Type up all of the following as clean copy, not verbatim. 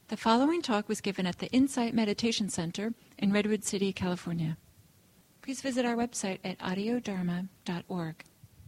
The following talk was given at the Insight Meditation Center in Redwood City, California. Please visit our website at audiodharma.org.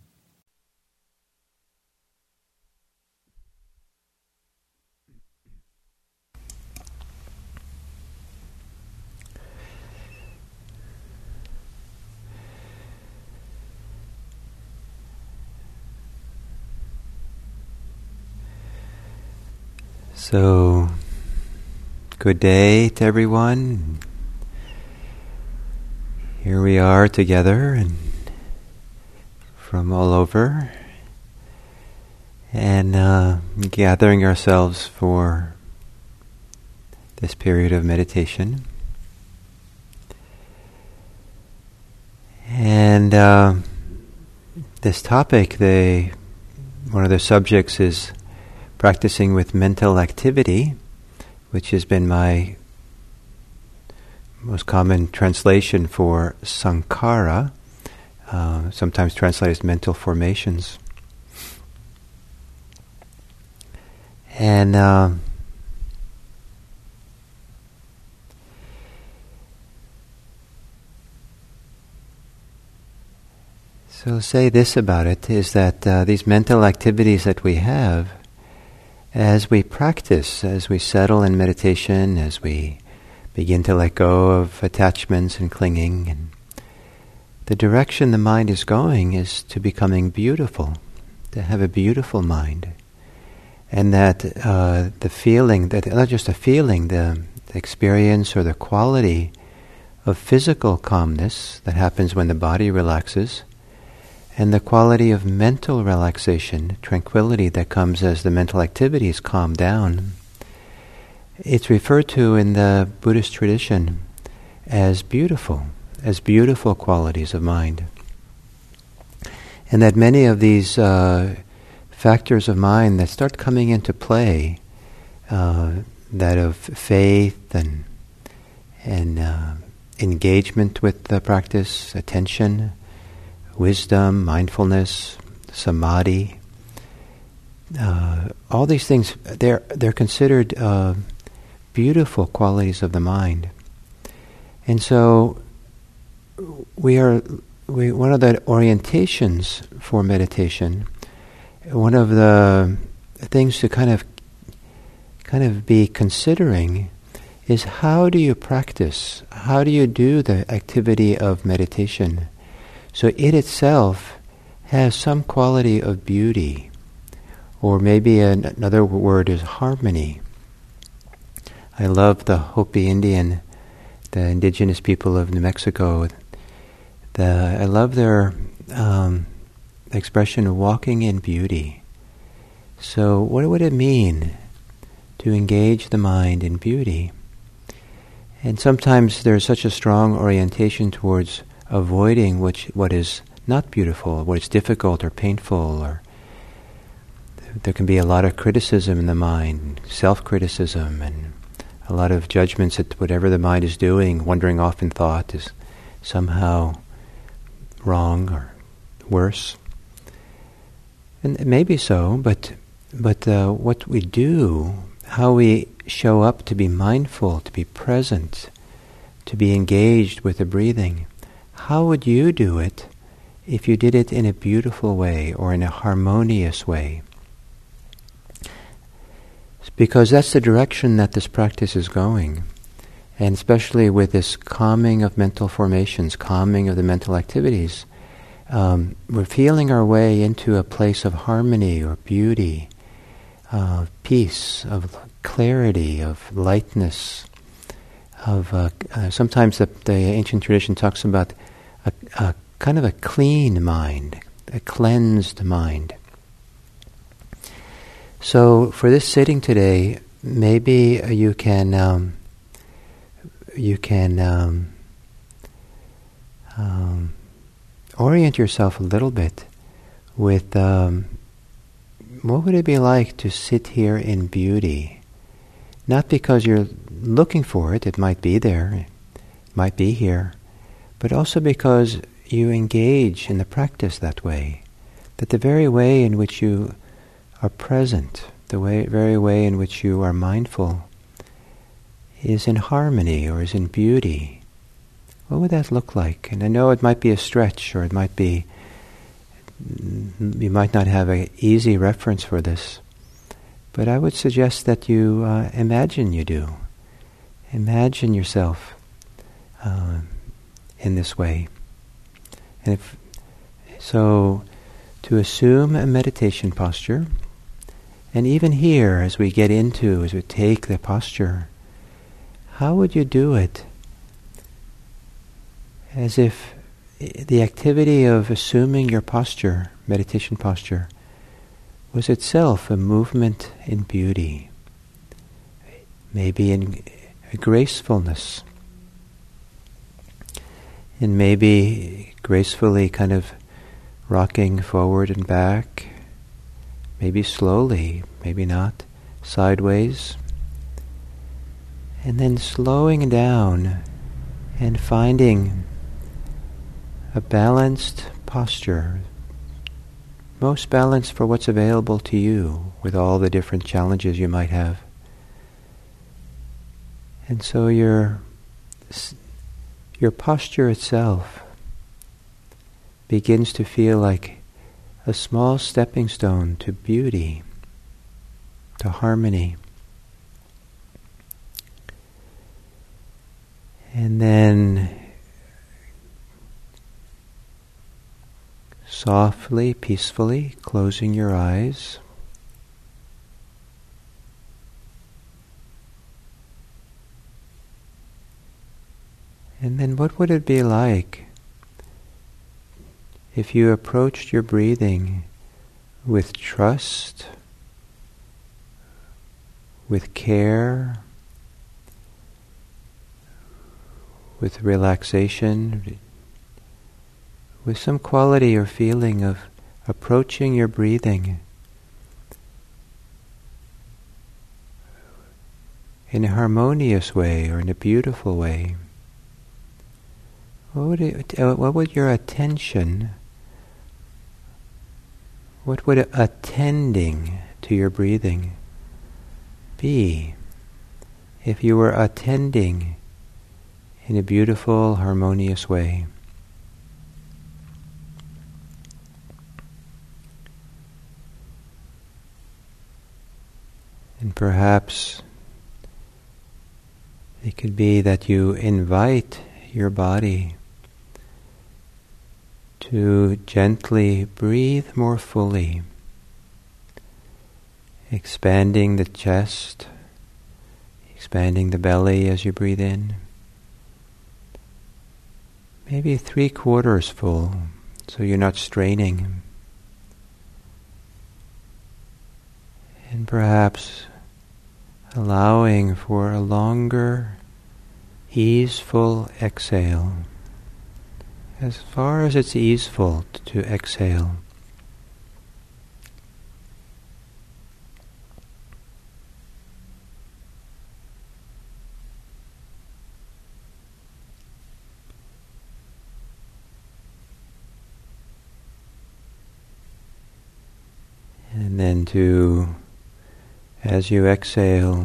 So, good day to everyone. Here we are together and from all over, and gathering ourselves for this period of meditation. And this topic, one of the subjects is practicing with mental activity, which has been my most common translation for sankhara, sometimes translated as mental formations. And so say this about it, is that these mental activities that we have, as we practice, as we settle in meditation, as we begin to let go of attachments and clinging, and the direction the mind is going is to becoming beautiful, to have a beautiful mind. And that the feeling, that not just a feeling, the experience or the quality of physical calmness that happens when the body relaxes, and the quality of mental relaxation, tranquility that comes as the mental activities calm down, it's referred to in the Buddhist tradition as beautiful qualities of mind. And that many of these factors of mind that start coming into play, that of faith and engagement with the practice, attention, wisdom, mindfulness, samadhi, all these things, they're considered beautiful qualities of the mind. And so one of the orientations for meditation, one of the things to kind of be considering is, how do you practice? How do you do the activity of meditation so it itself has some quality of beauty, or maybe another word is harmony. I love the Hopi Indian, the indigenous people of New Mexico. I love their expression of walking in beauty. So what would it mean to engage the mind in beauty? And sometimes there's such a strong orientation towards avoiding what is not beautiful, what is difficult or painful, or there can be a lot of criticism in the mind, self-criticism, and a lot of judgments that whatever the mind is doing, wandering off in thought, is somehow wrong or worse. And it may be so, but what we do, how we show up to be mindful, to be present, to be engaged with the breathing, how would you do it if you did it in a beautiful way or in a harmonious way? Because that's the direction that this practice is going. And especially with this calming of mental formations, calming of the mental activities, we're feeling our way into a place of harmony or beauty, of peace, of clarity, of lightness, of sometimes the ancient tradition talks about a kind of a clean mind, a cleansed mind. So for this sitting today, maybe you can orient yourself a little bit with what would it be like to sit here in beauty? Not because you're looking for it, it might be there, it might be here, but also because you engage in the practice that way, that the very way in which you are present, the very way in which you are mindful, is in harmony or is in beauty, what would that look like? And I know it might be a stretch, or it might be, you might not have an easy reference for this, but I would suggest that you imagine you do. Imagine yourself in this way. And so, to assume a meditation posture, and even here, as we take the posture, how would you do it? As if the activity of assuming your posture, meditation posture, was itself a movement in beauty, maybe in gracefulness, and maybe gracefully kind of rocking forward and back, maybe slowly, maybe not, sideways, and then slowing down and finding a balanced posture, most balanced for what's available to you with all the different challenges you might have. And so your posture itself begins to feel like a small stepping stone to beauty, to harmony. And then softly, peacefully closing your eyes. And then what would it be like if you approached your breathing with trust, with care, with relaxation, with some quality or feeling of approaching your breathing in a harmonious way or in a beautiful way? What would your attention, what would attending to your breathing be if you were attending in a beautiful, harmonious way? And perhaps it could be that you invite your body to gently breathe more fully, expanding the chest, expanding the belly as you breathe in. Maybe 3/4 full, so you're not straining. And perhaps allowing for a longer, easeful exhale, as far as it's easeful to exhale. And then as you exhale,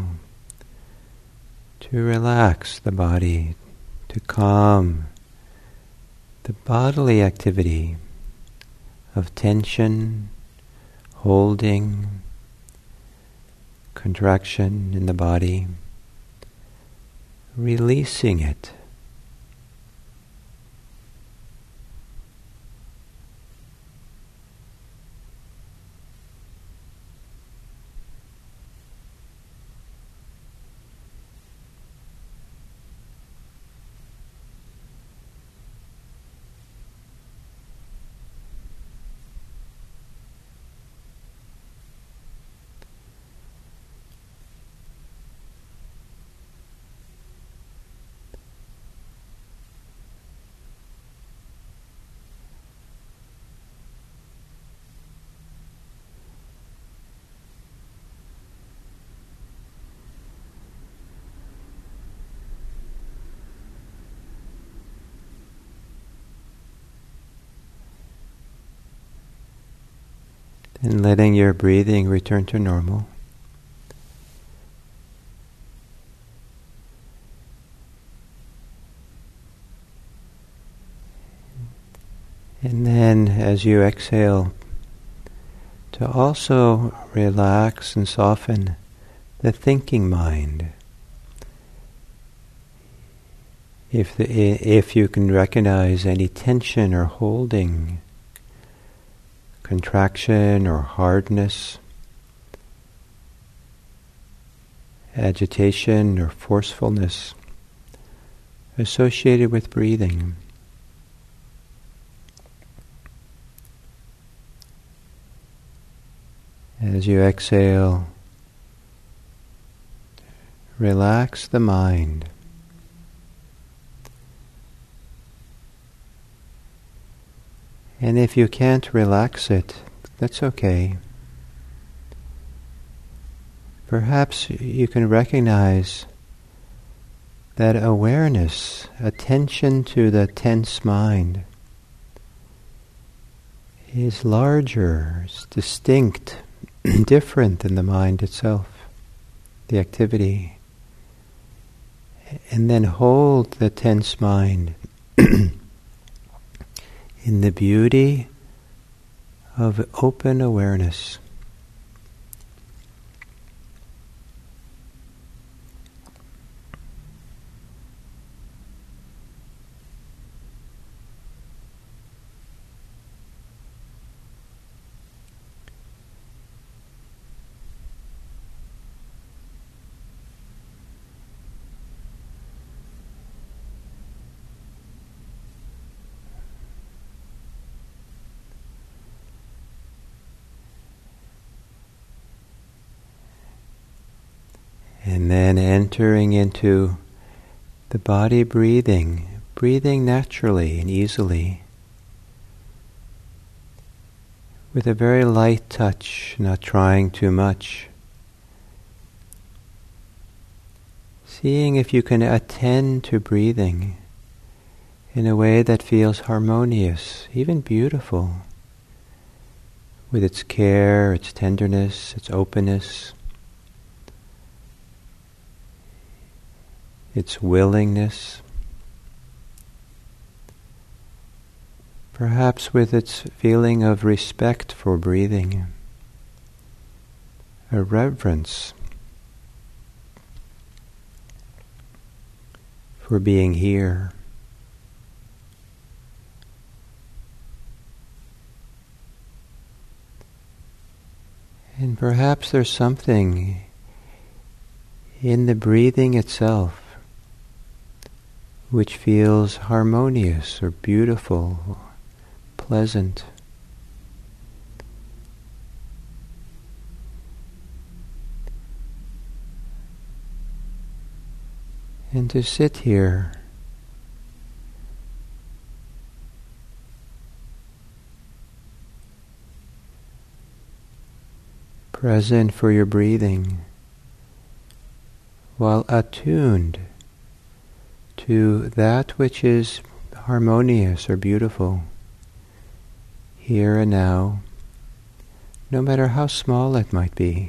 to relax the body, to calm the bodily activity of tension, holding, contraction in the body, releasing it. And letting your breathing return to normal. And then as you exhale, to also relax and soften the thinking mind. If you can recognize any tension or holding, contraction or hardness, agitation or forcefulness associated with breathing. As you exhale, relax the mind. And if you can't relax it, that's okay. Perhaps you can recognize that awareness, attention to the tense mind, is larger, is distinct, different than the mind itself, the activity. And then hold the tense mind in the beauty of open awareness. And then entering into the body breathing naturally and easily, with a very light touch, not trying too much. Seeing if you can attend to breathing in a way that feels harmonious, even beautiful, with its care, its tenderness, its openness, its willingness, perhaps with its feeling of respect for breathing, a reverence for being here. And perhaps there's something in the breathing itself which feels harmonious or beautiful, or pleasant. And to sit here present for your breathing, while attuned to that which is harmonious or beautiful, here and now, no matter how small it might be.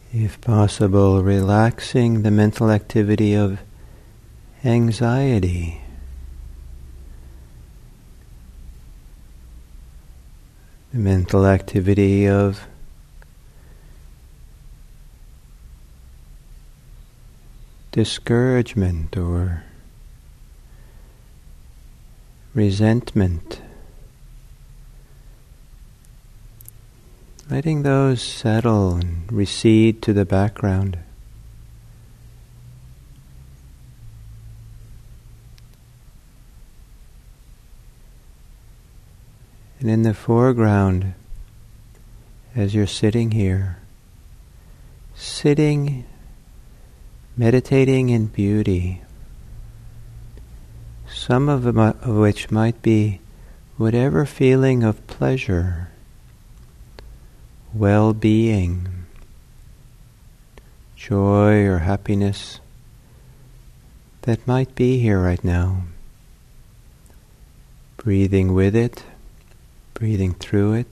If possible, relaxing the mental activity of anxiety. The mental activity of discouragement or resentment. Letting those settle and recede to the background. And in the foreground, as you're sitting here, meditating in beauty, some of which might be whatever feeling of pleasure, well-being, joy or happiness that might be here right now. Breathing with it, breathing through it.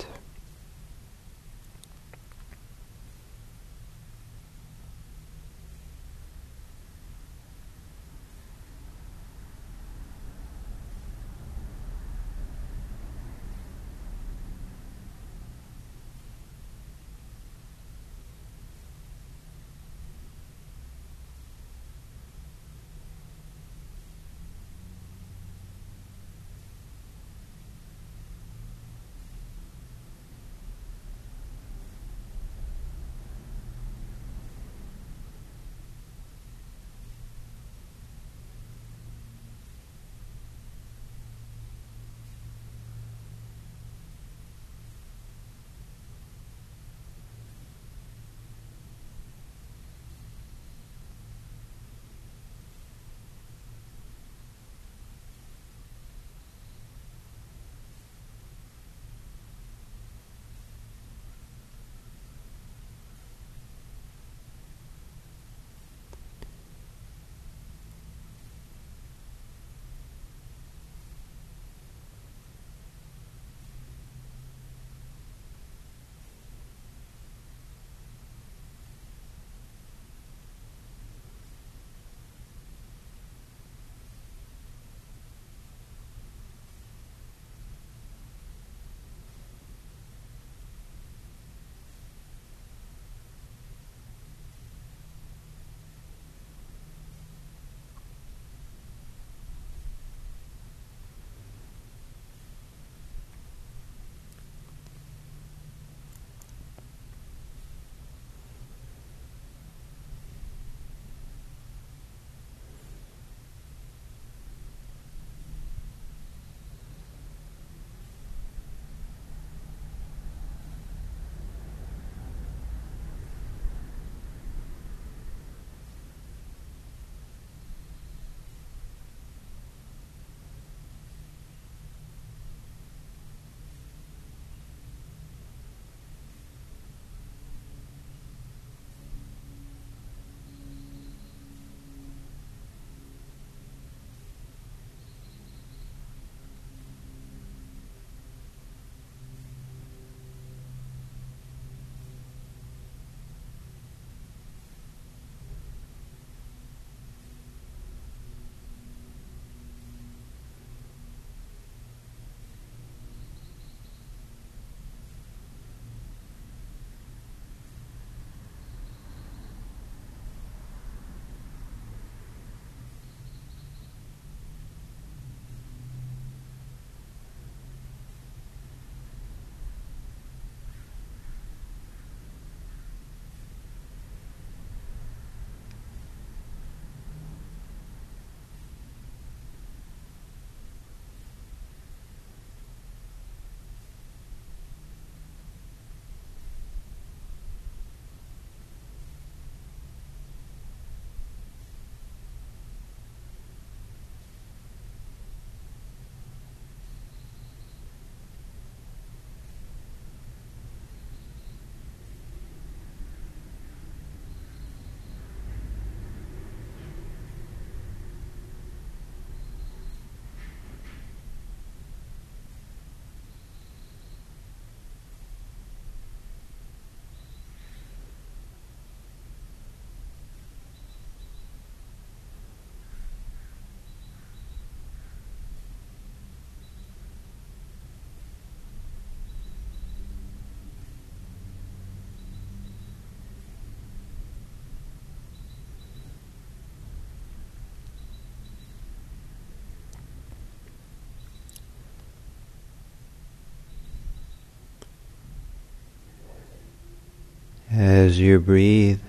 as you breathe,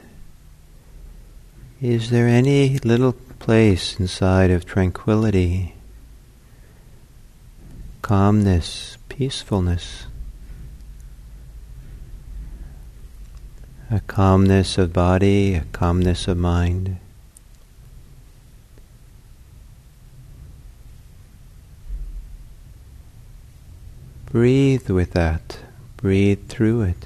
is there any little place inside of tranquility, calmness, peacefulness? A calmness of body, a calmness of mind. Breathe with that. Breathe through it.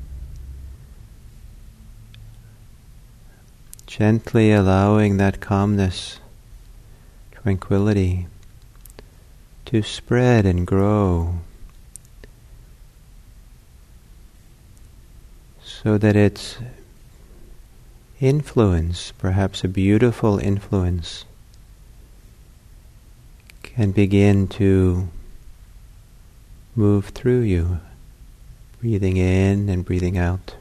Gently allowing that calmness, tranquility to spread and grow, so that its influence, perhaps a beautiful influence, can begin to move through you, breathing in and breathing out.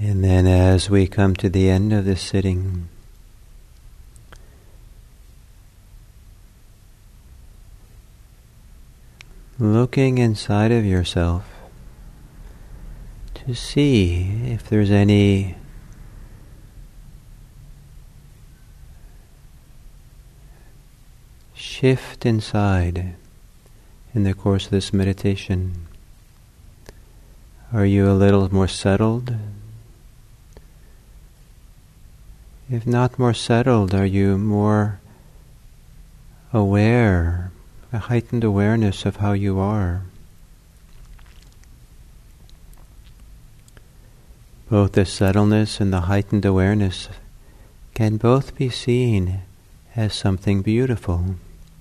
And then as we come to the end of this sitting, looking inside of yourself to see if there's any shift inside in the course of this meditation. Are you a little more settled? If not more settled, are you more aware, a heightened awareness of how you are? Both the subtleness and the heightened awareness can both be seen as something beautiful.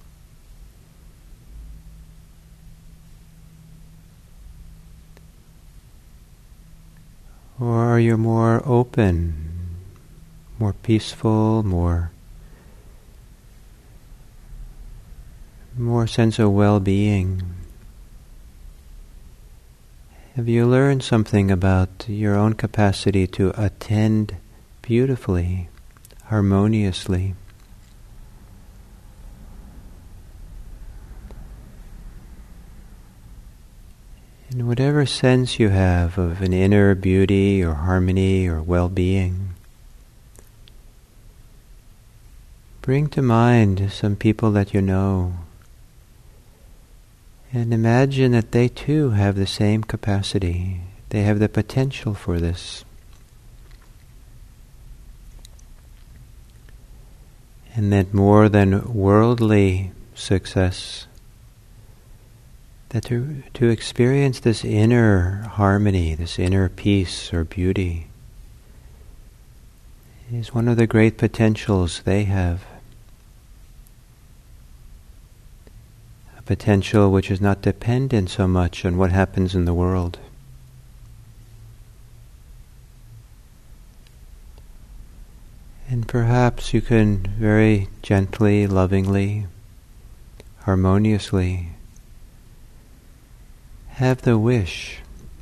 Or are you more open, more peaceful, more sense of well-being? Have you learned something about your own capacity to attend beautifully, harmoniously? In whatever sense you have of an inner beauty or harmony or well-being, bring to mind some people that you know, and imagine that they too have the same capacity. They have the potential for this. And that more than worldly success, that to experience this inner harmony, this inner peace or beauty, is one of the great potentials they have. A potential which is not dependent so much on what happens in the world. And perhaps you can very gently, lovingly, harmoniously have the wish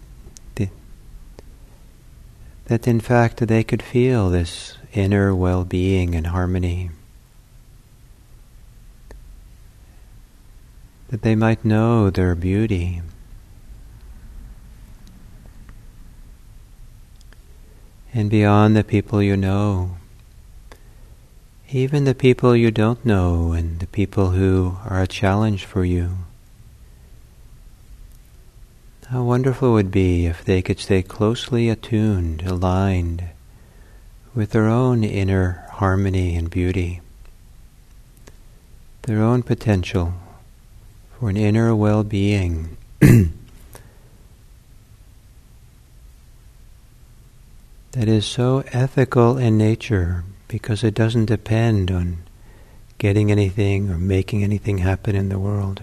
that in fact they could feel this inner well-being and harmony, that they might know their beauty, and beyond the people you know, even the people you don't know and the people who are a challenge for you. How wonderful it would be if they could stay closely attuned, aligned with their own inner harmony and beauty, their own potential for an inner well-being that is so ethical in nature because it doesn't depend on getting anything or making anything happen in the world.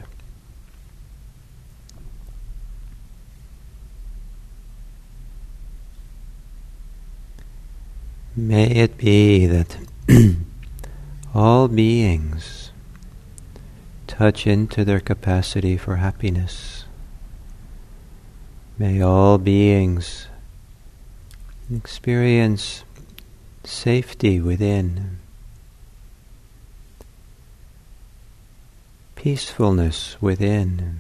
May it be that all beings touch into their capacity for happiness. May all beings experience safety within, peacefulness within,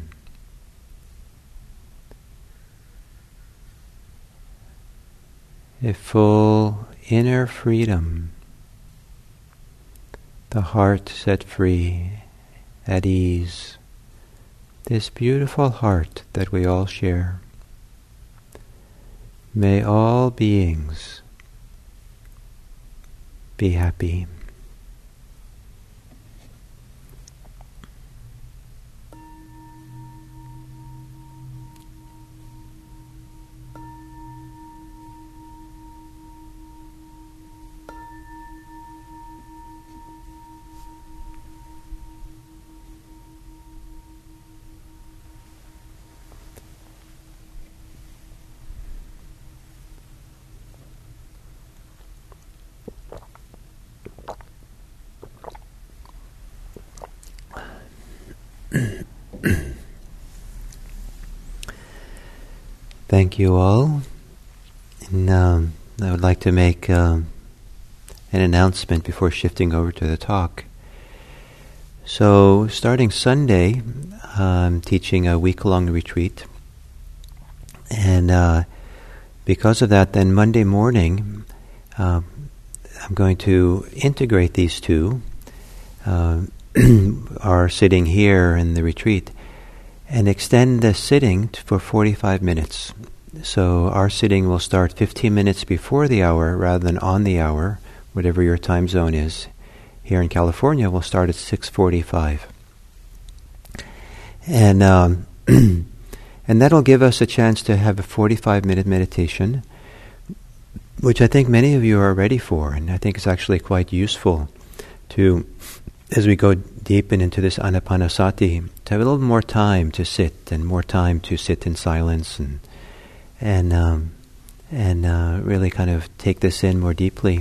a full inner freedom, the heart set free, at ease, this beautiful heart that we all share. May all beings be happy. Thank you all. And I would like to make an announcement before shifting over to the talk. So, starting Sunday, I'm teaching a week-long retreat. And because of that, then Monday morning, I'm going to integrate these two, our sitting here in the retreat, and extend the sitting for 45 minutes. So our sitting will start 15 minutes before the hour rather than on the hour, whatever your time zone is. Here in California, we'll start at 6:45. And and that'll give us a chance to have a 45-minute meditation, which I think many of you are ready for, and I think it's actually quite useful to, as we go deep into this Anapanasati, to have a little more time to sit and more time to sit in silence and really kind of take this in more deeply.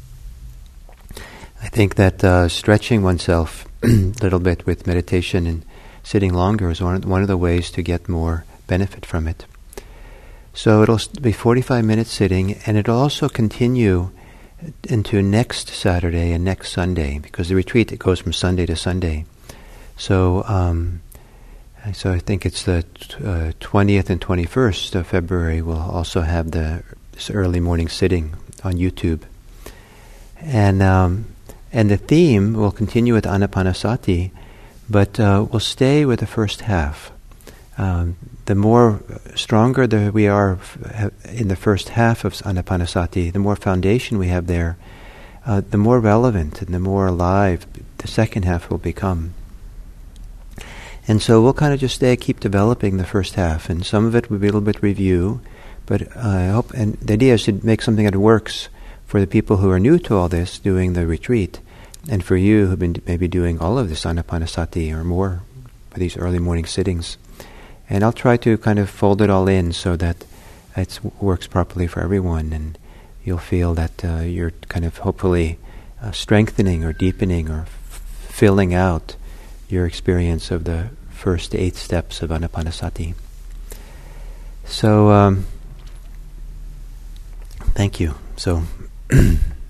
I think that stretching oneself a little bit with meditation and sitting longer is one of the ways to get more benefit from it. So it'll be 45 minutes sitting, and it'll also continue into next Saturday and next Sunday, because the retreat, it goes from Sunday to Sunday. So I think it's the 20th and 21st of February we'll also have this early morning sitting on YouTube. And the theme will continue with Anapanasati, but we'll stay with the first half. The more stronger we are in the first half of Anapanasati, the more foundation we have there, the more relevant and the more alive the second half will become. And so we'll kind of just keep developing the first half, and some of it will be a little bit review, but I hope, and the idea is to make something that works for the people who are new to all this, doing the retreat, and for you who've been maybe doing all of this Anapanasati or more for these early morning sittings. And I'll try to kind of fold it all in so that it works properly for everyone, and you'll feel that you're kind of hopefully strengthening or deepening or filling out your experience of the first 8 steps of Anapanasati. So, thank you. So